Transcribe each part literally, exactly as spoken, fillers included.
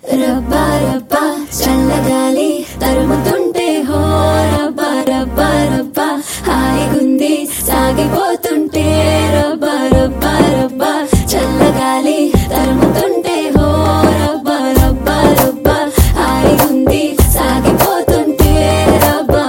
రబ్బా రబ్బా చల్లగాలి తరుముతుంటే హో రబ్బా రబ్బా రబ్బా హాయిగుంది సాగిపోతుంటే రబ్బా రబ్బా రబ్బా చల్లగాలి తరుముతుంటే హో రబ్బా రబ్బా రబ్బా హాయిగుంది సాగిపోతుంటే రబ్బా.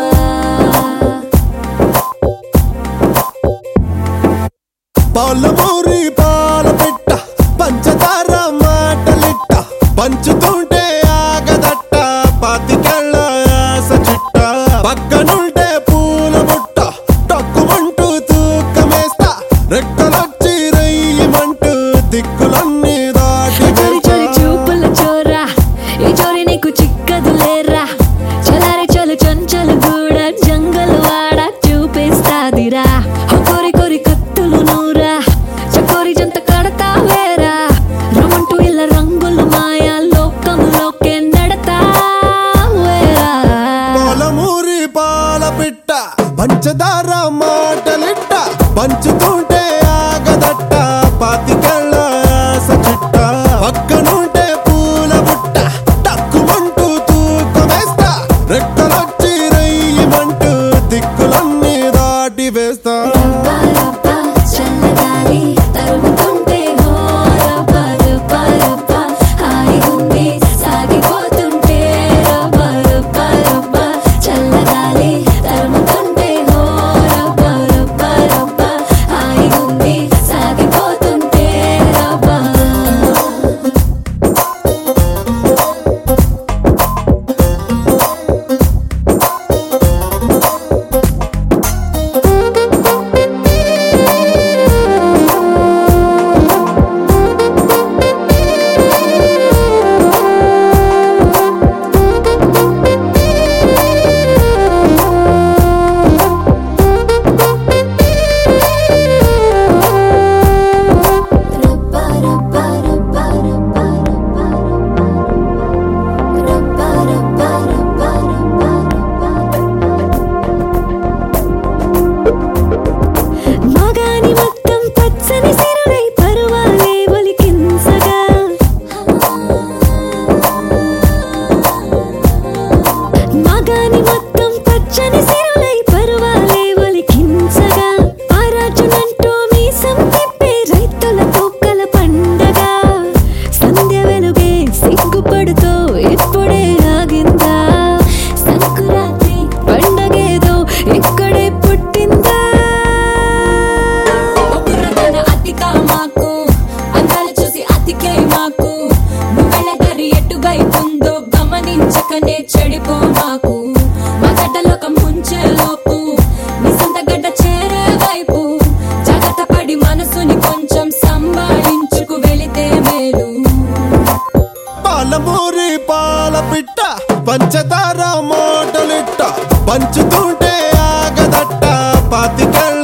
పాలమూరి పాల పెట్ట పంచదార మాటలిట్ట పంచుతుంటే ఆగదట్ట పాతికెళ్ళ ఆశ చిట్ట పక్కనుంటే పూల బుట్ట టక్కుమంటూ తూకమేస్తా రెక్కలొచ్చి రయ్యమంటూ దిక్కులన్నీ దాటి చోరి చోరి చూపుల చోరా ఈ చోరి నీకు చిక్కదు లేరా చలారి చలు చంచలు కూడా జంగలు వాడ చూపిస్తాదిరా కోరి కోరి కత్తులు నూరా చకోరి జంత కడతా వేరా రమంటూ ఇలా రంగులు మాయా లోకంలోకే నడతా వేరా. పాలమూరి పాల పిట్ట పంచదార మాటలిట్ట పంచుతుంటే ఆగదట్ట పాతికెళ్ళ ఆశ చిట్ట పక్కనుంటే పూల బుట్ట టక్కుమంటూ తూకమేస్తా రెక్కలొచ్చి రయ్యమంటూ దిక్కులన్నీ దాటి వేస్తా. రబ్బా రబ్బా చల్లగాలి తరుముతుంటే హో రబ్బా రబ్బా రబ్బా హాయిగుంది సాగిపోతుంటే రబ్బా రబ్బా రబ్బా చల్లగాలి తరుముతుంటే హో రబ్బా రబ్బా రబ్బా హాయిగుంది సాగిపోతుంటే రబ్బా. రబ్బా రబ్బా రబ్బా రబ్బా రబ్బా రబ్బా రబ్బా రబ్బా మగాని మొత్తం పచ్చని సిరులై పరువాలే ఒలికించగా మగాని మొత్తం పచ్చని సిరులై పరువాలే ఒలికించగా ఆరాజునంటూ మీసం తిప్పే రైతుల తోకల పండగ సంధ్య వెలుగే సిగ్గుపడుతో ఇప్పుడే ఆగిందా సంకురాత్రి పండగేదో ఇక్కడే పుట్టిందా. బుర్రదన అతికా మాకు అందాలు చూసి అతికే మాకు నువ్వెళ్ళ దారి ఎటువైపుందో గమనించకనే చెడిపో మాకు మా గడ్డలోకం ముంచే లోపు నీ సొంత గడ్డ చేరే వైపు జాగ్రత్త పడి మనసుని కొంచెం సంభాళించుకు వెళితే మేలు. పాలమూరి పాల పిట్ట పంచదార మాటలిట్ట పంచుతుంటే ఆగదట్ట పాతికెళ్ళ